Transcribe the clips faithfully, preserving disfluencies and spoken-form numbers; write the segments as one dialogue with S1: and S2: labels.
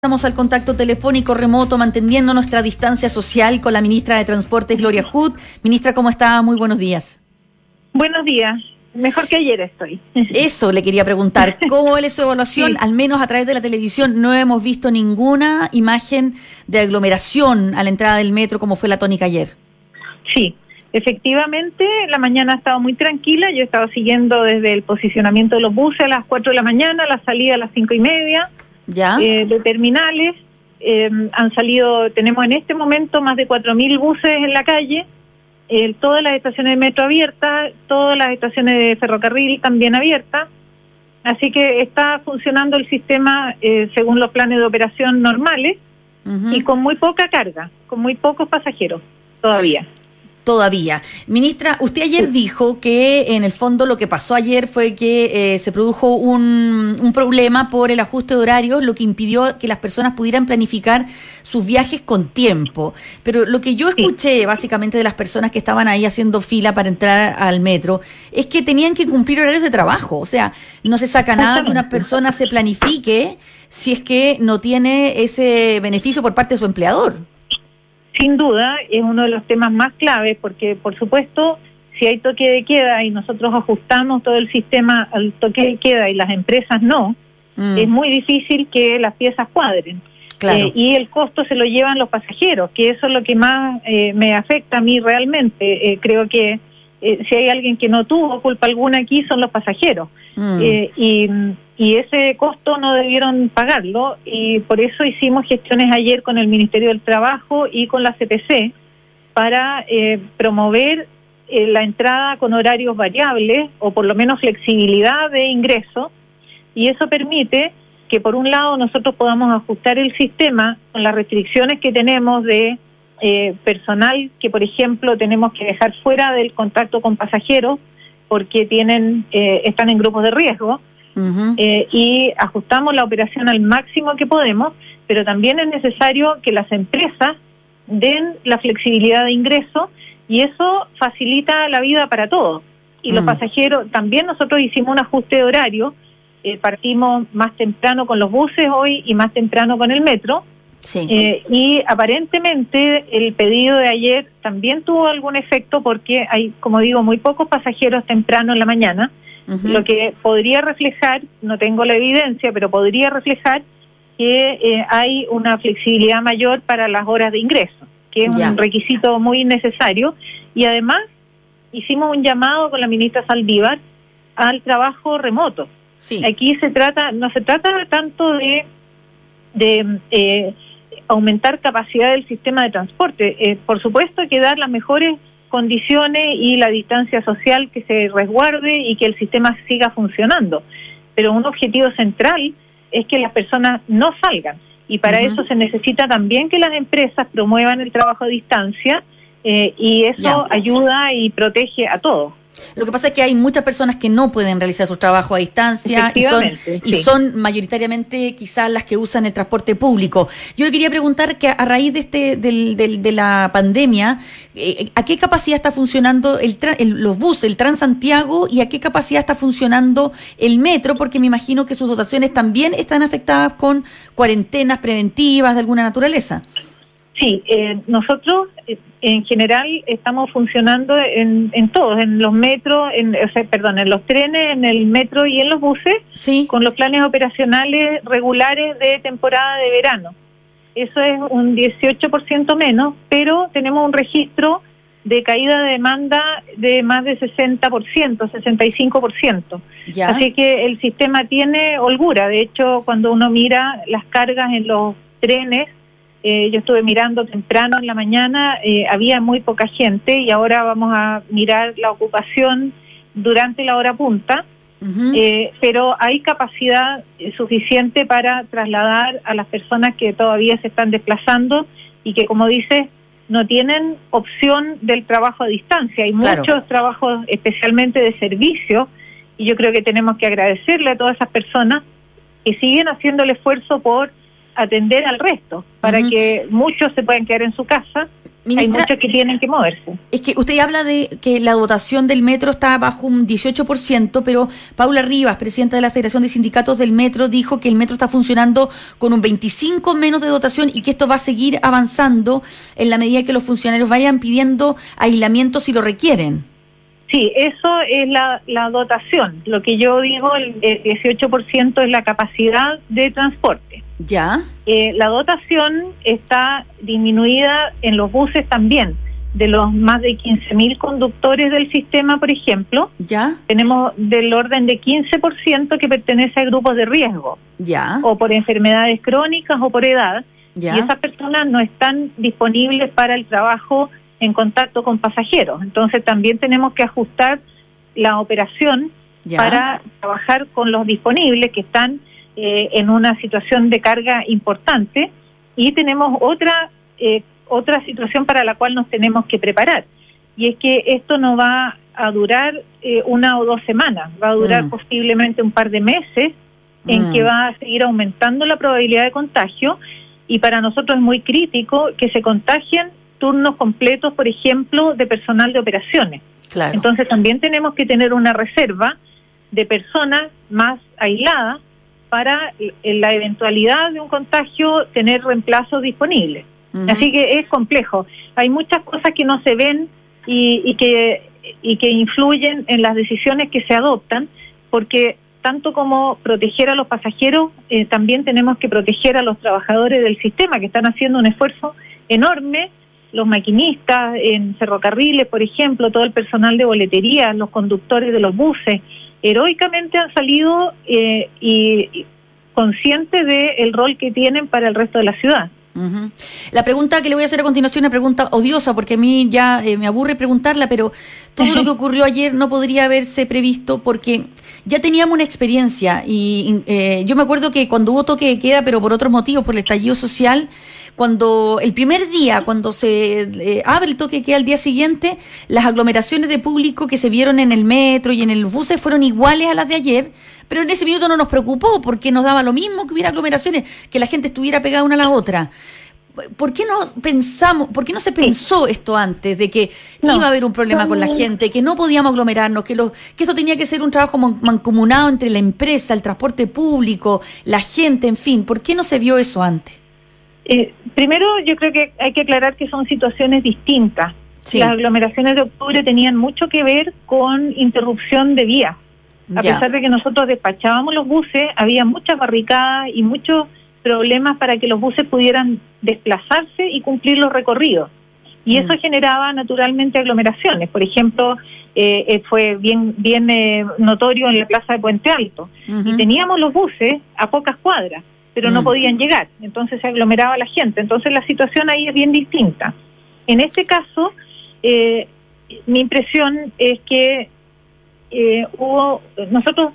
S1: Estamos al contacto telefónico remoto, manteniendo nuestra distancia social con la ministra de Transportes, Gloria Hood. Ministra, ¿cómo está? Muy buenos días.
S2: Buenos días. Mejor que ayer estoy.
S1: Eso le quería preguntar. ¿Cómo es su evaluación? Sí. Al menos a través de la televisión no hemos visto ninguna imagen de aglomeración a la entrada del metro como fue la tónica ayer.
S2: Sí, efectivamente, la mañana ha estado muy tranquila. Yo he estado siguiendo desde el posicionamiento de los buses a las cuatro de la mañana, la salida a las cinco y media. ¿Ya? Eh, de terminales, eh, han salido, tenemos en este momento más de cuatro mil buses en la calle, eh, todas las estaciones de metro abiertas, todas las estaciones de ferrocarril también abiertas, así que está funcionando el sistema eh, según los planes de operación normales. Uh-huh. Y con muy poca carga, con muy pocos pasajeros todavía.
S1: Todavía. Ministra, usted ayer sí. dijo que en el fondo lo que pasó ayer fue que eh, se produjo un, un problema por el ajuste de horarios, lo que impidió que las personas pudieran planificar sus viajes con tiempo. Pero lo que yo escuché sí. básicamente de las personas que estaban ahí haciendo fila para entrar al metro es que tenían que cumplir horarios de trabajo. O sea, no se saca nada que una persona se planifique si es que no tiene ese beneficio por parte de su empleador.
S2: Sin duda, es uno de los temas más claves porque, por supuesto, si hay toque de queda y nosotros ajustamos todo el sistema al toque de queda y las empresas no, mm. es muy difícil que las piezas cuadren. Claro. Eh, y el costo se lo llevan los pasajeros, que eso es lo que más eh, me afecta a mí realmente. Eh, creo que eh, si hay alguien que no tuvo culpa alguna aquí son los pasajeros. Mm. Eh, y... Y ese costo no debieron pagarlo y por eso hicimos gestiones ayer con el Ministerio del Trabajo y con la C P C para eh, promover eh, la entrada con horarios variables o por lo menos flexibilidad de ingreso, y eso permite que por un lado nosotros podamos ajustar el sistema con las restricciones que tenemos de eh, personal que, por ejemplo, tenemos que dejar fuera del contacto con pasajeros porque tienen eh, están en grupos de riesgo. Uh-huh. Eh, y ajustamos la operación al máximo que podemos, pero también es necesario que las empresas den la flexibilidad de ingreso y eso facilita la vida para todos. Y uh-huh. los pasajeros, también nosotros hicimos un ajuste de horario, eh, partimos más temprano con los buses hoy y más temprano con el metro. Sí. Eh, y aparentemente el pedido de ayer también tuvo algún efecto porque hay, como digo, muy pocos pasajeros temprano en la mañana. Uh-huh. Lo que podría reflejar, no tengo la evidencia, pero podría reflejar que eh, hay una flexibilidad mayor para las horas de ingreso, que es yeah. un requisito muy necesario. Y además hicimos un llamado con la ministra Saldívar al trabajo remoto. Sí. Aquí se trata, no se trata tanto de, de eh, aumentar capacidad del sistema de transporte. Eh, por supuesto hay que dar las mejores condiciones y la distancia social que se resguarde y que el sistema siga funcionando. Pero un objetivo central es que las personas no salgan y para uh-huh. eso se necesita también que las empresas promuevan el trabajo a distancia eh, y eso yeah. ayuda y protege a todos.
S1: Lo que pasa es que hay muchas personas que no pueden realizar su trabajo a distancia y son, sí. y son mayoritariamente quizás las que usan el transporte público. Yo le quería preguntar que a raíz de este del, del, de la pandemia, eh, ¿a qué capacidad está funcionando el, el los buses, el Transantiago, y a qué capacidad está funcionando el metro? Porque me imagino que sus dotaciones también están afectadas con cuarentenas preventivas de alguna naturaleza.
S2: Sí, eh, nosotros eh, en general estamos funcionando en, en todos, en los metros, en, o sea, perdón, en los trenes, en el metro y en los buses, sí. con los planes operacionales regulares de temporada de verano. Eso es un dieciocho por ciento menos, pero tenemos un registro de caída de demanda de más de sesenta por ciento, sesenta y cinco por ciento. ¿Ya? Así que el sistema tiene holgura. De hecho, cuando uno mira las cargas en los trenes, Eh, yo estuve mirando temprano en la mañana, eh, había muy poca gente y ahora vamos a mirar la ocupación durante la hora punta, uh-huh. eh, pero hay capacidad suficiente para trasladar a las personas que todavía se están desplazando y que, como dices, no tienen opción del trabajo a distancia. Hay claro. muchos trabajos, especialmente de servicio, y yo creo que tenemos que agradecerle a todas esas personas que siguen haciendo el esfuerzo por atender al resto, para uh-huh. que muchos se puedan quedar en su casa Ministra, hay muchos que tienen que moverse.
S1: Es que usted habla de que la dotación del metro está bajo un dieciocho por ciento, pero Paula Rivas, presidenta de la Federación de Sindicatos del Metro, dijo que el metro está funcionando con un veinticinco por ciento menos de dotación y que esto va a seguir avanzando en la medida que los funcionarios vayan pidiendo aislamiento si lo requieren.
S2: Sí, eso es la, la dotación. Lo que yo digo, el, el dieciocho por ciento es la capacidad de transporte.
S1: Ya.
S2: Eh, la dotación está disminuida en los buses también. De los más de quince mil conductores del sistema, por ejemplo,
S1: ya
S2: tenemos del orden de quince por ciento que pertenece a grupos de riesgo.
S1: Ya.
S2: O por enfermedades crónicas o por edad.
S1: Ya.
S2: Y esas personas no están disponibles para el trabajo en contacto con pasajeros. Entonces también tenemos que ajustar la operación ya. para trabajar con los disponibles que están eh, en una situación de carga importante, y tenemos otra eh, otra situación para la cual nos tenemos que preparar, y es que esto no va a durar eh, una o dos semanas, va a durar mm. posiblemente un par de meses en mm. que va a seguir aumentando la probabilidad de contagio, y para nosotros es muy crítico que se contagien turnos completos, por ejemplo, de personal de operaciones.
S1: Claro.
S2: Entonces también tenemos que tener una reserva de personas más aisladas para en la eventualidad de un contagio tener reemplazos disponibles. Uh-huh. Así que es complejo. Hay muchas cosas que no se ven y, y que y que influyen en las decisiones que se adoptan, porque tanto como proteger a los pasajeros, eh, también tenemos que proteger a los trabajadores del sistema, que están haciendo un esfuerzo enorme. Los maquinistas en ferrocarriles, por ejemplo, todo el personal de boletería, los conductores de los buses, heroicamente han salido eh, y, y conscientes del rol que tienen para el resto de la ciudad.
S1: Uh-huh. La pregunta que le voy a hacer a continuación es una pregunta odiosa, porque a mí ya eh, me aburre preguntarla, pero todo uh-huh. lo que ocurrió ayer no podría haberse previsto, porque ya teníamos una experiencia y eh, yo me acuerdo que cuando hubo toque de queda, pero por otros motivos, por el estallido social, cuando el primer día, cuando se eh, abre el toque de queda al día siguiente, las aglomeraciones de público que se vieron en el metro y en el buses fueron iguales a las de ayer, pero en ese minuto no nos preocupó porque nos daba lo mismo que hubiera aglomeraciones, que la gente estuviera pegada una a la otra. ¿Por qué no pensamos, por qué no se pensó esto antes de que no, iba a haber un problema no, con la gente, que no podíamos aglomerarnos, que, los, que esto tenía que ser un trabajo mancomunado entre la empresa, el transporte público, la gente, en fin? ¿Por qué no se vio eso antes?
S2: Eh, primero, yo creo que hay que aclarar que son situaciones distintas. Sí. Las aglomeraciones de octubre tenían mucho que ver con interrupción de vías. A ya. pesar de que nosotros despachábamos los buses, había muchas barricadas y muchos problemas para que los buses pudieran desplazarse y cumplir los recorridos. Y mm. eso generaba naturalmente aglomeraciones. Por ejemplo, eh, eh, fue bien bien eh, notorio en la plaza de Puente Alto. Uh-huh. Y teníamos los buses a pocas cuadras, pero mm. no podían llegar. Entonces se aglomeraba la gente. Entonces la situación ahí es bien distinta. En este caso, eh, mi impresión es que eh, hubo nosotros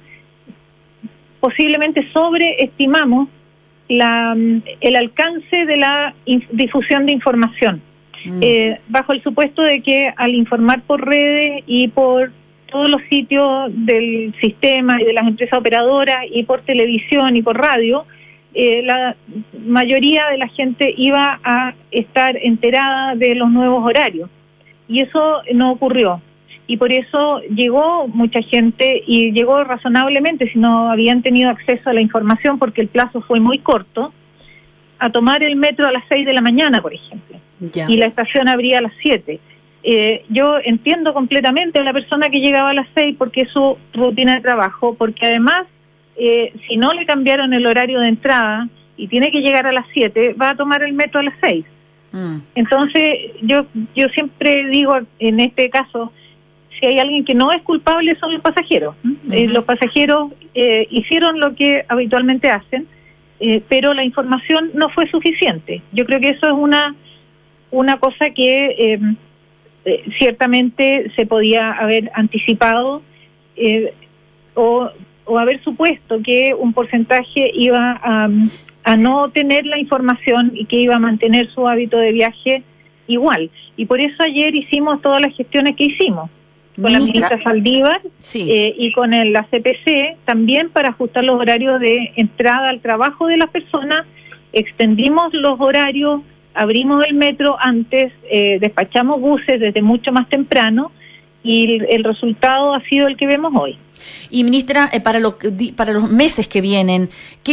S2: posiblemente sobreestimamos La, el alcance de la inf- difusión de información, mm. eh, bajo el supuesto de que al informar por redes y por todos los sitios del sistema y de las empresas operadoras y por televisión y por radio, eh, la mayoría de la gente iba a estar enterada de los nuevos horarios, y eso no ocurrió. Y por eso llegó mucha gente, y llegó razonablemente, si no habían tenido acceso a la información, porque el plazo fue muy corto, a tomar el metro a las seis de la mañana, por ejemplo. Ya. Y la estación abría a las siete. Eh, yo entiendo completamente a la persona que llegaba a las seis porque es su rutina de trabajo, porque además, eh, si no le cambiaron el horario de entrada y tiene que llegar a las siete, va a tomar el metro a las seis. Mm. Entonces, yo, yo siempre digo, en este caso, si hay alguien que no es culpable son los pasajeros. Uh-huh. Eh, los pasajeros eh, hicieron lo que habitualmente hacen, eh, pero la información no fue suficiente. Yo creo que eso es una una cosa que eh, eh, ciertamente se podía haber anticipado eh, o, o haber supuesto que un porcentaje iba a, a no tener la información y que iba a mantener su hábito de viaje igual. Y por eso ayer hicimos todas las gestiones que hicimos. Con la ministra Saldívar
S1: sí.
S2: eh, y con el, la C P C, también para ajustar los horarios de entrada al trabajo de las personas. Extendimos los horarios abrimos el metro antes, eh, despachamos buses desde mucho más temprano y el, el resultado ha sido el que vemos hoy.
S1: Y ministra, eh, para, lo, para los meses que vienen,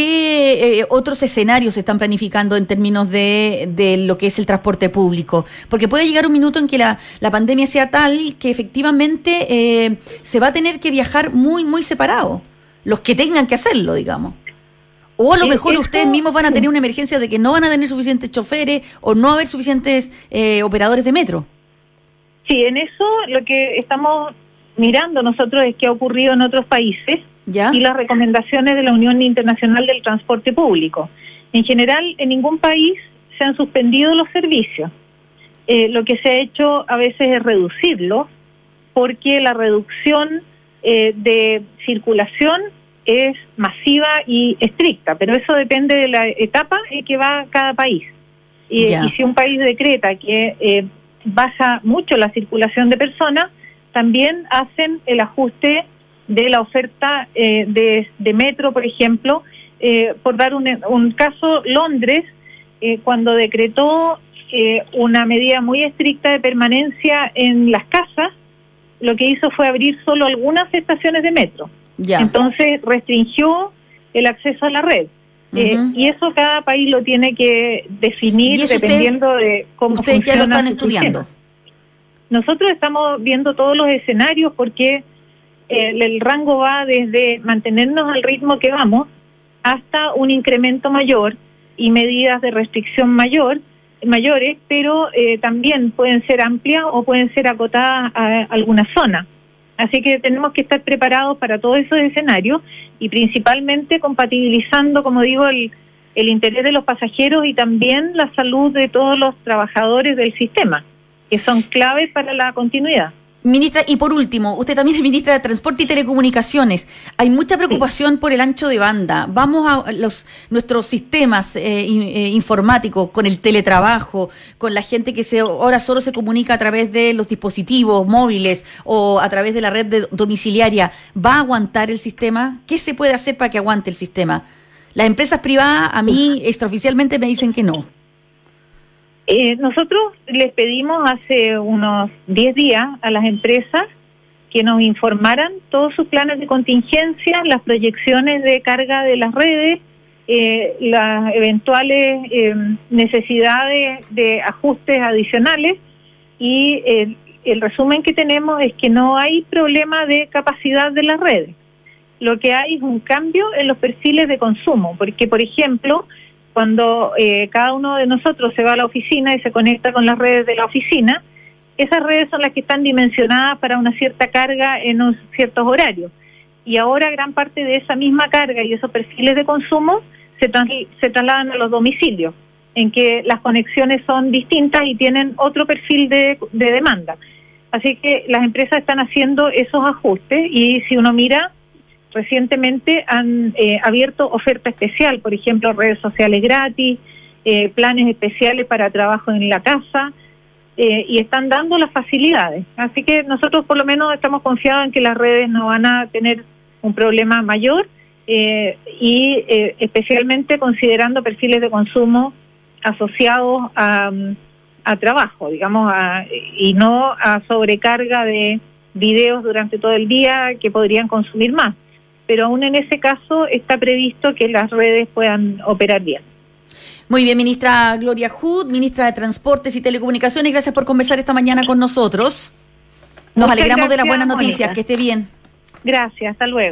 S1: ¿qué eh, otros escenarios se están planificando en términos de, de lo que es el transporte público? Porque puede llegar un minuto en que la, la pandemia sea tal que efectivamente eh, se va a tener que viajar muy, muy separado, los que tengan que hacerlo, digamos. O a lo mejor Eso, ustedes mismos van a tener una emergencia de que no van a tener suficientes choferes o no haber suficientes eh, operadores de metro.
S2: Sí, en eso lo que estamos mirando nosotros es qué ha ocurrido en otros países ¿Ya? y las recomendaciones de la Unión Internacional del Transporte Público. En general, en ningún país se han suspendido los servicios. Eh, lo que se ha hecho a veces es reducirlos, porque la reducción eh, de circulación es masiva y estricta, pero eso depende de la etapa en que va cada país. Y, y si un país decreta que eh, baja mucho la circulación de personas, también hacen el ajuste de la oferta eh, de, de metro, por ejemplo. Eh, por dar un, un caso, Londres, eh, cuando decretó eh, una medida muy estricta de permanencia en las casas, lo que hizo fue abrir solo algunas estaciones de metro. Ya. Entonces restringió el acceso a la red. Uh-huh. eh, y eso cada país lo tiene que definir dependiendo usted, de cómo funciona.
S1: ¿Ustedes ya lo están estudiando?
S2: Sistema. Nosotros estamos viendo todos los escenarios porque eh, el rango va desde mantenernos al ritmo que vamos hasta un incremento mayor y medidas de restricción mayor mayores, pero eh, también pueden ser amplias o pueden ser acotadas a alguna zona. Así que tenemos que estar preparados para todos esos escenarios y principalmente compatibilizando, como digo, el, el interés de los pasajeros y también la salud de todos los trabajadores del sistema, que son claves para la continuidad.
S1: Ministra, y por último, usted también es ministra de Transporte y Telecomunicaciones. Hay mucha preocupación sí. por el ancho de banda. Vamos a los nuestros sistemas eh, eh, informáticos, con el teletrabajo, con la gente que se ahora solo se comunica a través de los dispositivos móviles o a través de la red de, domiciliaria. ¿Va a aguantar el sistema? ¿Qué se puede hacer para que aguante el sistema? Las empresas privadas, a mí, extraoficialmente me dicen que no.
S2: Eh, nosotros les pedimos hace unos diez días a las empresas que nos informaran todos sus planes de contingencia, las proyecciones de carga de las redes, eh, las eventuales eh, necesidades de ajustes adicionales y eh, el resumen que tenemos es que no hay problema de capacidad de las redes. Lo que hay es un cambio en los perfiles de consumo, porque por ejemplo, cuando eh, cada uno de nosotros se va a la oficina y se conecta con las redes de la oficina, esas redes son las que están dimensionadas para una cierta carga en unos ciertos horarios. Y ahora gran parte de esa misma carga y esos perfiles de consumo se, trans- se trasladan a los domicilios, en que las conexiones son distintas y tienen otro perfil de, de demanda. Así que las empresas están haciendo esos ajustes y si uno mira, recientemente han eh, abierto oferta especial, por ejemplo, redes sociales gratis, eh, planes especiales para trabajo en la casa, eh, y están dando las facilidades. Así que nosotros por lo menos estamos confiados en que las redes no van a tener un problema mayor, eh, y eh, especialmente considerando perfiles de consumo asociados a, a trabajo, digamos, a, y no a sobrecarga de videos durante todo el día que podrían consumir más. Pero aún en ese caso está previsto que las redes puedan operar bien.
S1: Muy bien, ministra Gloria Hood, ministra de Transportes y Telecomunicaciones, gracias por conversar esta mañana con nosotros. Nos Muchas alegramos de las buenas noticias, Mónica. Que esté bien.
S2: Gracias, hasta luego.